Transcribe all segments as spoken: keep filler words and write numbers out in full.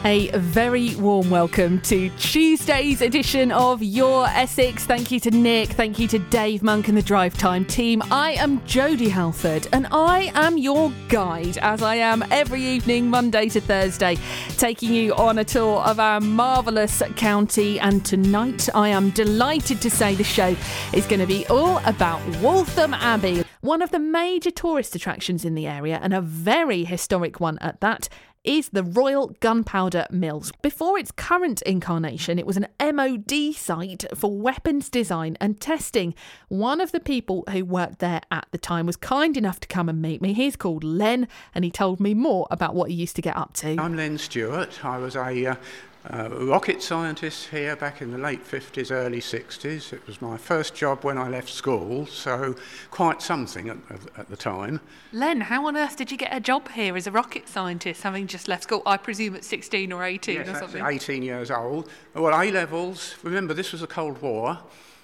A very warm welcome to Tuesday's edition of Your Essex. Thank you to Nick, thank you to Dave Monk and the Drive Time team. I am Jodie Halford and I am your guide, as I am every evening, Monday to Thursday, taking you on a tour of our marvellous county. And tonight I am delighted to say the show is going to be all about Waltham Abbey, one of the major tourist attractions in the area, and a very historic one at that, is the Royal Gunpowder Mills. Before its current incarnation, it was an M O D site for weapons design and testing. One of the people who worked there at the time was kind enough to come and meet me. He's called Len, and he told me more about what he used to get up to. I'm Len Stewart. I was a uh, uh, rocket scientist here back in the late fifties, early sixties. It was my first job when I left school, so quite something at, at the time. Len, how on earth did you get a job here as a rocket scientist, having just left school? I presume at sixteen or eighteen yes, or something. Yes, eighteen years old. Well, A-levels, remember this was the Cold War.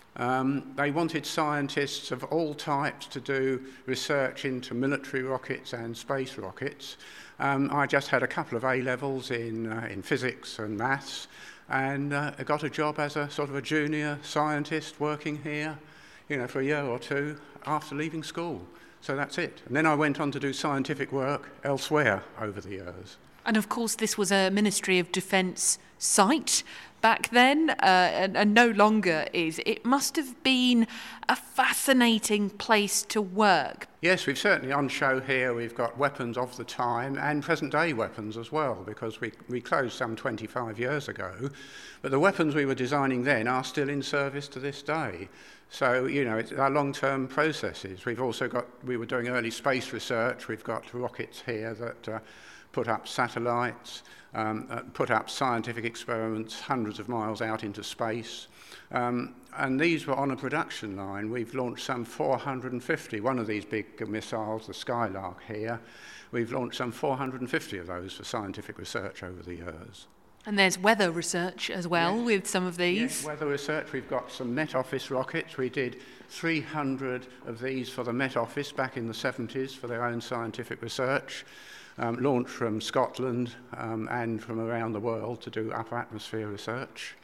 Um, they wanted scientists of all types to do research into military rockets and space rockets. Um, I just had a couple of A-levels in, uh, in physics and maths, and uh, I got a job as a sort of a junior scientist working here, you know, for a year or two after leaving school. So that's it. And then I went on to do scientific work elsewhere over the years. And of course, this was a Ministry of Defence site back then, uh, and, and no longer is. It must have been a fascinating place to work. Yes, we've certainly on show here, we've got weapons of the time and present-day weapons as well, because we, we closed some twenty-five years ago. But the weapons we were designing then are still in service to this day. So, you know, it's our long-term processes. We've also got, we were doing early space research. We've got rockets here that uh, put up satellites, um, uh, put up scientific experiments hundreds of miles out into space. Um, and these were on a production line. We've launched some four hundred fifty. One of these big missiles, the Skylark here, we've launched some four hundred fifty of those for scientific research over the years. And there's weather research as well, yes, with some of these. Yes, weather research. We've got some Met Office rockets. We did three hundred of these for the Met Office back in the seventies for their own scientific research. Um, launched from Scotland um, and from around the world to do upper atmosphere research.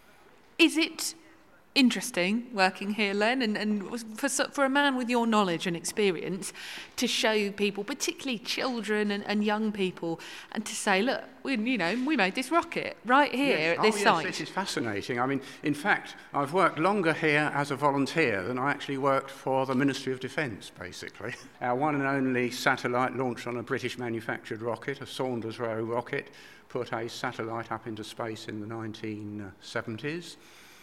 Is it interesting working here, Len, and, and for, for a man with your knowledge and experience to show people, particularly children and, and young people, and to say, look, we, you know, we made this rocket right here yes. at this oh, site. Yes, this is fascinating. I mean, in fact, I've worked longer here as a volunteer than I actually worked for the Ministry of Defence, basically. Our one and only satellite launched on a British manufactured rocket, a Saunders Roe rocket, put a satellite up into space in the nineteen seventies.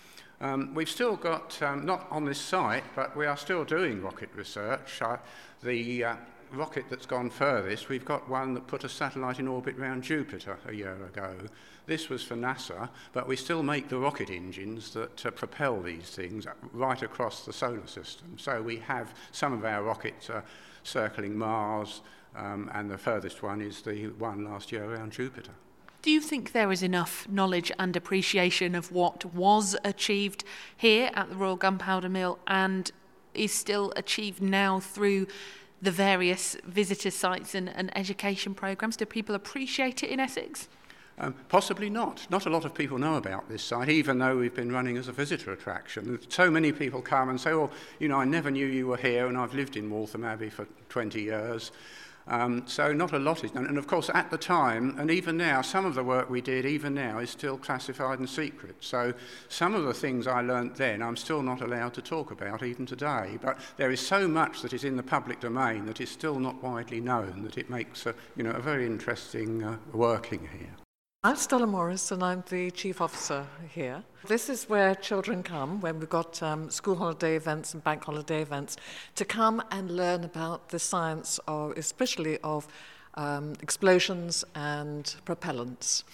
Um, we've still got, um, not on this site, but we are still doing rocket research. Uh, the uh, rocket that's gone furthest, we've got one that put a satellite in orbit around Jupiter a year ago. This was for NASA, but we still make the rocket engines that uh, propel these things right across the solar system. So we have some of our rockets uh, circling Mars, um, and the furthest one is the one last year around Jupiter. Do you think there is enough knowledge and appreciation of what was achieved here at the Royal Gunpowder Mill and is still achieved now through the various visitor sites and, and education programmes? Do people appreciate it in Essex? Um, possibly not. Not a lot of people know about this site, even though we've been running as a visitor attraction. So many people come and say, oh, you know, I never knew you were here, and I've lived in Waltham Abbey for twenty years. Um, so not a lot is done. And of course, at the time, and even now, some of the work we did, even now, is still classified and secret. So some of the things I learnt then, I'm still not allowed to talk about, even today. But there is so much that is in the public domain that is still not widely known, that it makes a, you know, a very interesting uh, working here. I'm Stella Morris and I'm the Chief Officer here. This is where children come when we've got um, school holiday events and bank holiday events to come and learn about the science, of, especially of um, explosions and propellants.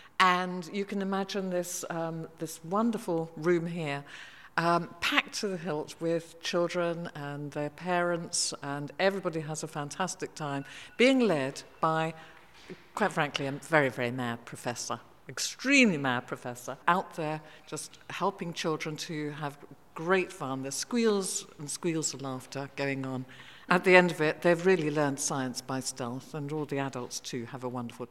And you can imagine this, um, this wonderful room here Um, packed to the hilt with children and their parents, and everybody has a fantastic time being led by, quite frankly, a very, very mad professor, extremely mad professor, out there just helping children to have great fun. There's squeals and squeals of laughter going on. At the end of it, they've really learned science by stealth, and all the adults too have a wonderful time.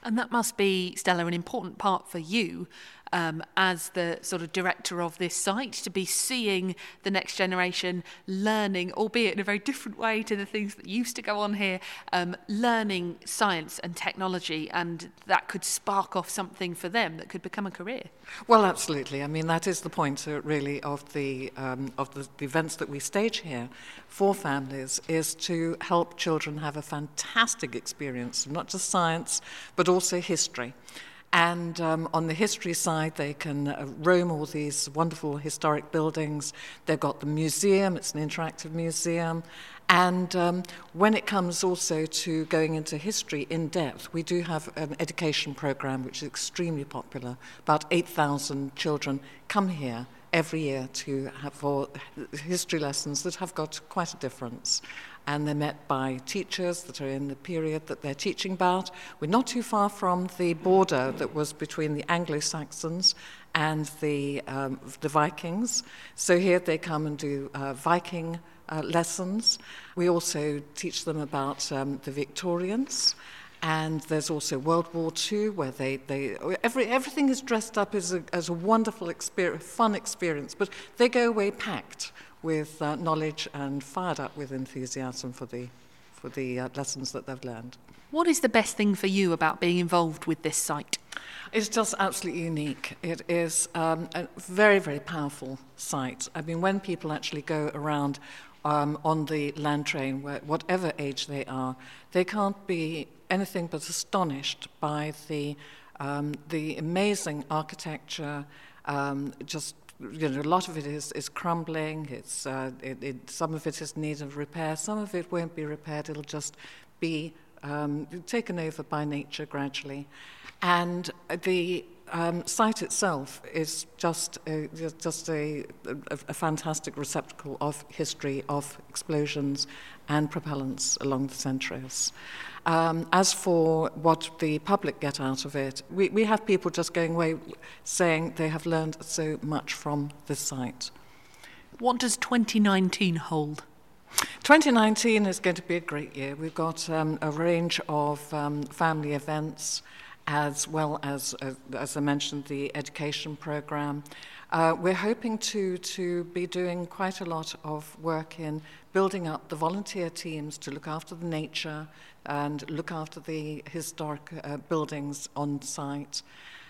And that must be, Stella, an important part for you um, as the sort of director of this site, to be seeing the next generation learning, albeit in a very different way to the things that used to go on here, um, learning science and technology, and that could spark off something for them that could become a career. Well, absolutely. I mean, that is the point, uh, really, of the um, of the, the events that we stage here for families, is to help children have a fantastic experience, not just science, but also history. And um, on the history side, they can uh, roam all these wonderful historic buildings. They've got the museum, it's an interactive museum. And um, when it comes also to going into history in depth, we do have an education program which is extremely popular. About eight thousand children come here every year to have for history lessons that have got quite a difference. And they're met by teachers that are in the period that they're teaching about. We're not too far from the border that was between the Anglo-Saxons and the, um, the Vikings. So here they come and do uh, Viking uh, lessons. We also teach them about um, the Victorians. And there's also World War Two, where they, they every, everything is dressed up as a, as a wonderful experience, fun experience, but they go away packed with uh, knowledge and fired up with enthusiasm for the, for the uh, lessons that they've learned. What is the best thing for you about being involved with this site? It's just absolutely unique. It is um, a very, very powerful site. I mean, when people actually go around um, on the land train, where, whatever age they are, they can't be anything but astonished by the um, the amazing architecture. Um, just you know, a lot of it is, is crumbling. It's uh, it, it, some of it is in need of repair. Some of it won't be repaired. It'll just be um, taken over by nature gradually, and the um, site itself is just a, just a, a, a fantastic receptacle of history, of explosions and propellants along the centuries. Um, as for what the public get out of it, we, we have people just going away saying they have learned so much from this site. What does twenty nineteen hold? twenty nineteen is going to be a great year. We've got um, a range of um, family events, as well as, uh, as I mentioned, the education program. Uh, we're hoping to, to be doing quite a lot of work in building up the volunteer teams to look after the nature and look after the historic uh, buildings on site.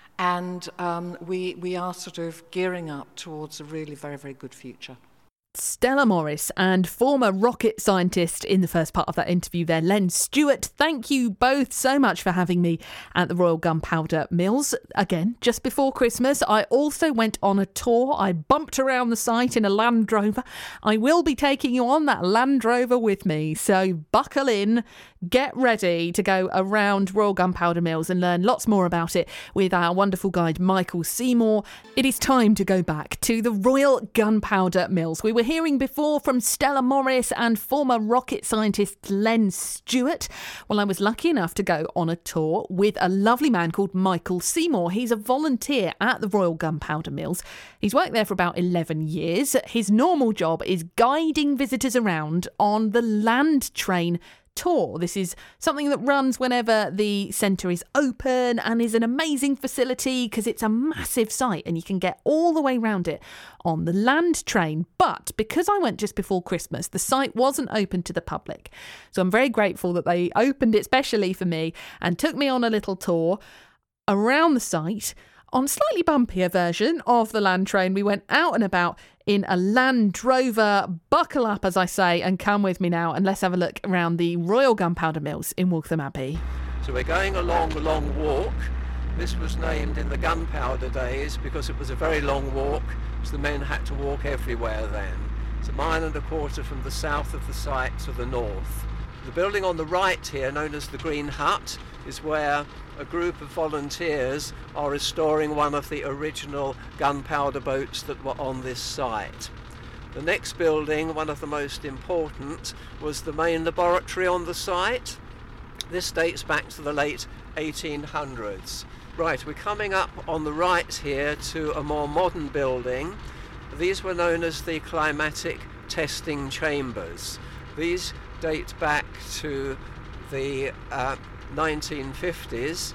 And um, we, we are sort of gearing up towards a really very, very good future. Stella Morris and former rocket scientist in the first part of that interview there, Len Stewart. Thank you both so much for having me at the Royal Gunpowder Mills. Again, just before Christmas, I also went on a tour. I bumped around the site in a Land Rover. I will be taking you on that Land Rover with me, so buckle in, get ready to go around Royal Gunpowder Mills and learn lots more about it with our wonderful guide Michael Seymour. It is time to go back to the Royal Gunpowder Mills. We were hearing before from Stella Morris and former rocket scientist Len Stewart. Well, I was lucky enough to go on a tour with a lovely man called Michael Seymour. He's a volunteer at the Royal Gunpowder Mills. He's worked there for about eleven years. His normal job is guiding visitors around on the land train tour. This is something that runs whenever the centre is open and is an amazing facility because it's a massive site and you can get all the way around it on the land train. But because I went just before Christmas, the site wasn't open to the public. So I'm very grateful that they opened it specially for me and took me on a little tour around the site on a slightly bumpier version of the land train. We went out and about in a Land Rover. Buckle up, as I say, and come with me now and let's have a look around the Royal Gunpowder Mills in Waltham Abbey. So we're going along a long walk. This was named in the gunpowder days because it was a very long walk, so the men had to walk everywhere then. It's a mile and a quarter from the south of the site to the north. The building on the right here, known as the Green Hut, is where a group of volunteers are restoring one of the original gunpowder boats that were on this site. The next building, one of the most important, was the main laboratory on the site. This dates back to the late eighteen hundreds. Right, we're coming up on the right here to a more modern building. These were known as the climatic testing chambers. These date back to the uh, nineteen fifties,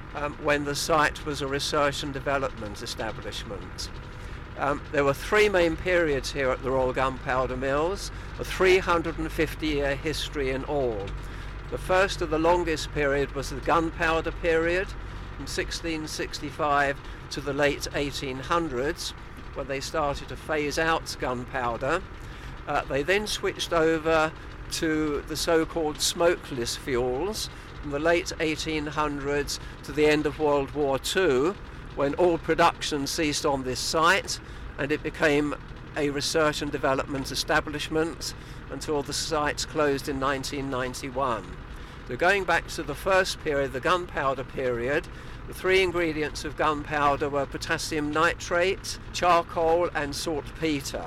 um, when the site was a research and development establishment. Um, there were three main periods here at the Royal Gunpowder Mills, a three hundred fifty year history in all. The first of the longest period was the gunpowder period, from sixteen sixty-five to the late eighteen hundreds, when they started to phase out gunpowder. Uh, they then switched over to the so-called smokeless fuels from the late eighteen hundreds to the end of World War Two, when all production ceased on this site and it became a research and development establishment until the site closed in nineteen ninety-one. So going back to the first period, the gunpowder period, the three ingredients of gunpowder were potassium nitrate, charcoal and saltpeter.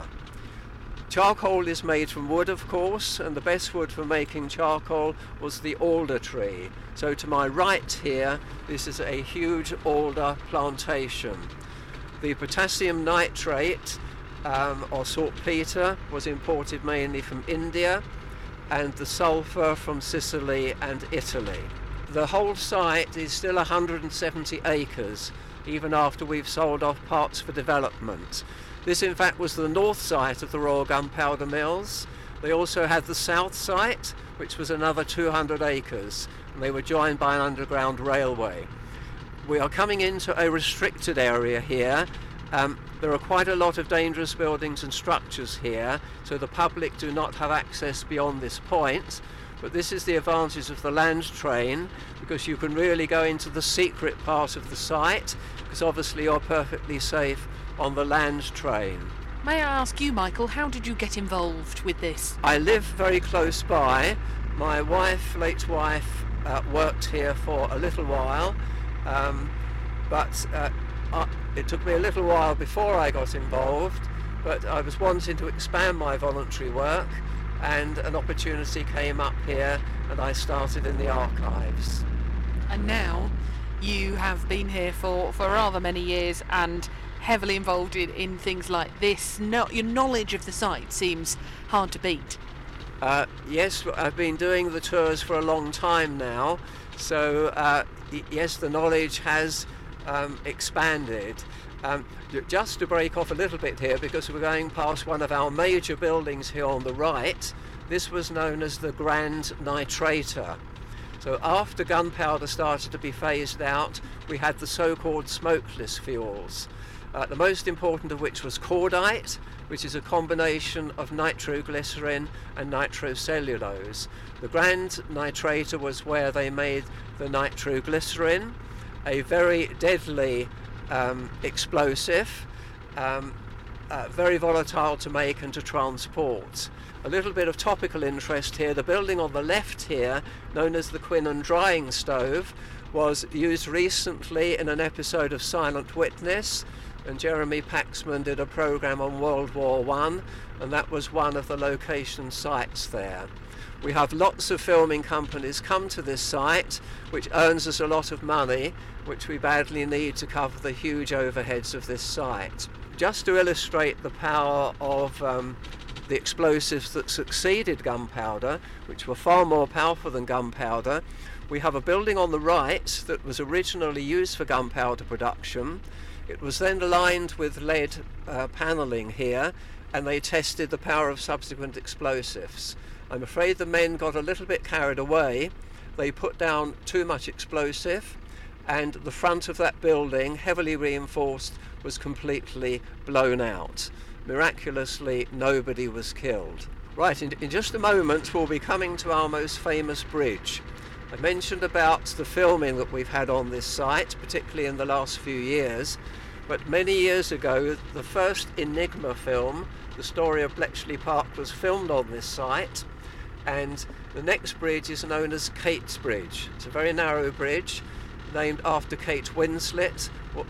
Charcoal is made from wood, of course, and the best wood for making charcoal was the alder tree. So to my right here, this is a huge alder plantation. The potassium nitrate, um, or saltpeter, was imported mainly from India, and the sulphur from Sicily and Italy. The whole site is still one hundred seventy acres, even after we've sold off parts for development. This in fact was the north site of the Royal Gunpowder Mills. They also had the south site, which was another two hundred acres, and they were joined by an underground railway. We are coming into a restricted area here. Um, there are quite a lot of dangerous buildings and structures here, so the public do not have access beyond this point. But this is the advantage of the land train, because you can really go into the secret part of the site, because obviously you're perfectly safe on the land train. May I ask you, Michael, how did you get involved with this? I live very close by. My wife, late wife, uh, worked here for a little while, um, but uh, I, it took me a little while before I got involved, but I was wanting to expand my voluntary work, and an opportunity came up here and I started in the archives. And now you have been here for, for rather many years and heavily involved in, in things like this. No, your knowledge of the site seems hard to beat. Uh, yes, I've been doing the tours for a long time now, so uh, y- yes, the knowledge has um, expanded. Um, just to break off a little bit here, because we're going past one of our major buildings here on the right, this was known as the Grand Nitrator. So after gunpowder started to be phased out, we had the so-called smokeless fuels, uh, the most important of which was cordite, which is a combination of nitroglycerin and nitrocellulose. The Grand Nitrator was where they made the nitroglycerin, a very deadly um, explosive, um, uh, very volatile to make and to transport. A little bit of topical interest here, the building on the left here, known as the Quinnan Drying Stove, was used recently in an episode of Silent Witness, and Jeremy Paxman did a programme on World War One, and that was one of the location sites there. We have lots of filming companies come to this site, which earns us a lot of money, which we badly need to cover the huge overheads of this site. Just to illustrate the power of um, the explosives that succeeded gunpowder, which were far more powerful than gunpowder, we have a building on the right that was originally used for gunpowder production. It was then lined with lead uh, panelling here, and they tested the power of subsequent explosives. I'm afraid the men got a little bit carried away. They put down too much explosive, and the front of that building, heavily reinforced, was completely blown out. Miraculously, nobody was killed. Right, in, in just a moment we'll be coming to our most famous bridge. I mentioned about the filming that we've had on this site, particularly in the last few years, but many years ago the first Enigma film, The Story of Bletchley Park, was filmed on this site, and the next bridge is known as Kate's Bridge. It's a very narrow bridge named after Kate Winslet,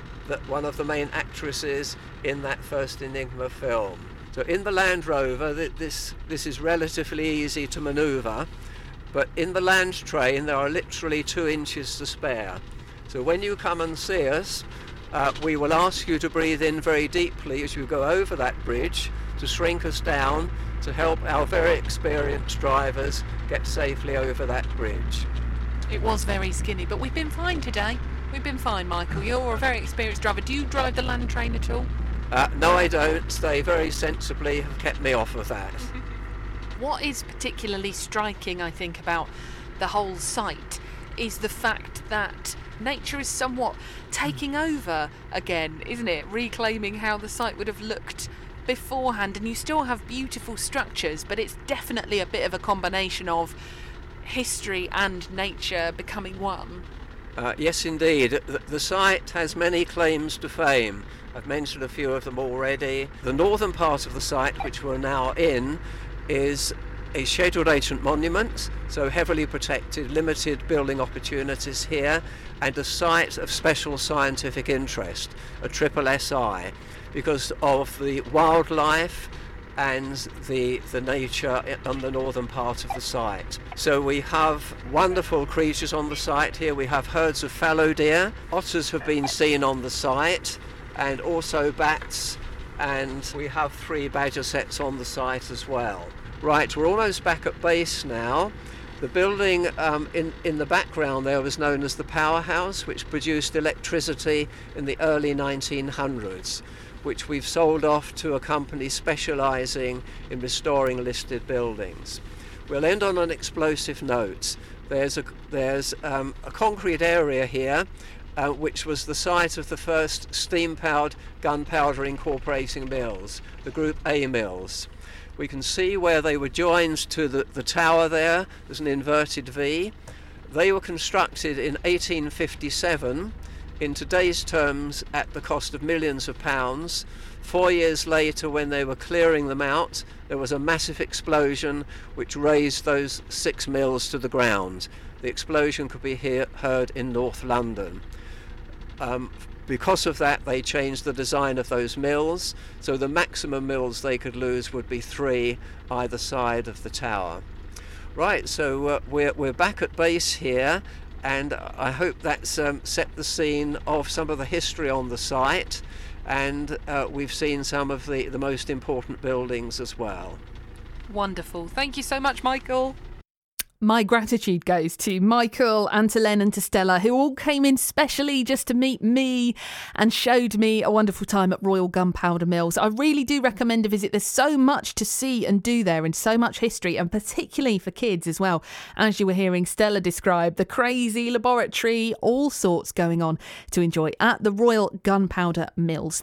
one of the main actresses in that first Enigma film. So in the Land Rover, this, this is relatively easy to manoeuvre, but in the land train there are literally two inches to spare. So when you come and see us, uh, we will ask you to breathe in very deeply as you go over that bridge, to shrink us down, to help our very experienced drivers get safely over that bridge. It was very skinny, but we've been fine today. We've been fine, Michael. You're a very experienced driver. Do you drive the land train at all? Uh, no, I don't. They very sensibly have kept me off of that. What is particularly striking, I think, about the whole site is the fact that nature is somewhat taking over again, isn't it? Reclaiming how the site would have looked beforehand, and you still have beautiful structures, but it's definitely a bit of a combination of history and nature becoming one. Uh, yes, indeed. The, the site has many claims to fame. I've mentioned a few of them already. The northern part of the site, which we're now in, is a scheduled ancient monument, so heavily protected, limited building opportunities here, and a site of special scientific interest, a triple S I, because of the wildlife and the the nature on the northern part of the site. So we have wonderful creatures on the site here. We have herds of fallow deer. Otters have been seen on the site, and also bats, and we have three badger sets on the site as well. Right, we're almost back at base now. The building um, in, in the background there was known as the powerhouse, which produced electricity in the early nineteen hundreds, which we've sold off to a company specialising in restoring listed buildings. We'll end on an explosive note. There's a, there's, um, a concrete area here uh, which was the site of the first steam-powered gunpowder incorporating mills, the Group A mills. We can see where they were joined to the, the tower there. There's an inverted V. They were constructed in eighteen fifty-seven, in today's terms at the cost of millions of pounds. Four years later, when they were clearing them out, there was a massive explosion which razed those six mills to the ground. The explosion could be hear, heard in North London. Um, Because of that, they changed the design of those mills, so the maximum mills they could lose would be three either side of the tower. Right, so uh, we're, we're back at base here, and I hope that's um, set the scene of some of the history on the site, and uh, we've seen some of the, the most important buildings as well. Wonderful. Thank you so much, Michael. My gratitude goes to Michael and to Len and to Stella, who all came in specially just to meet me and showed me a wonderful time at Royal Gunpowder Mills. I really do recommend a visit. There's so much to see and do there, and so much history, and particularly for kids as well. As you were hearing Stella describe, the crazy laboratory, all sorts going on to enjoy at the Royal Gunpowder Mills.